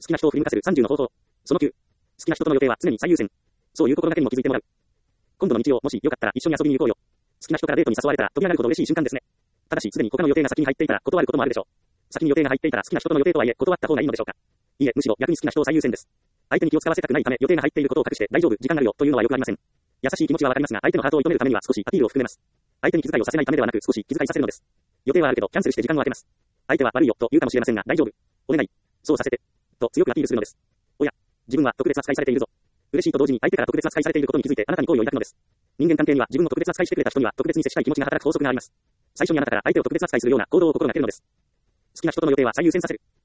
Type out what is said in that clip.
好きな人を振り向かせる30の方法。その9。好きな人との予定は常に最優先。そういう心がけにも気づいてもらう。今度の日曜、もしよかったら一緒に遊びに行こうよ。好きな人からデートに誘われたら飛び上がるほど嬉しい瞬間ですね。ただし、すでに他の予定が先に入っていたら断ることもあるでしょう。先に予定が入っていたら好きな人との予定とはいえ断った方がいいのでしょうか。いいえ、むしろ逆に好きな人を最優先です。相手に気を使わせたくないため予定が入っていることを隠して大丈夫、時間あるよというのはよくありません。優しい気持ちはわかりますが、相手のハートを射止めるためには少しアピールを含めます。相手に気遣いをさせないためではなく少し気遣いさせるのです。予定はあるけどキャンセルして時間を空けます。相手は悪いよと言うかもしれませんが大丈夫。お願い。そうさせて。と強くアピールするのです。おや、自分は特別扱いされているぞ。嬉しいと同時に相手から特別扱いされていることに気づいてあなたに好意を抱くのです。人間関係には自分を特別扱いしてくれた人には特別に接したい気持ちが働く法則があります。最初にあなたから相手を特別扱いするような行動を心がけるのです。好きな人との予定は最優先させる。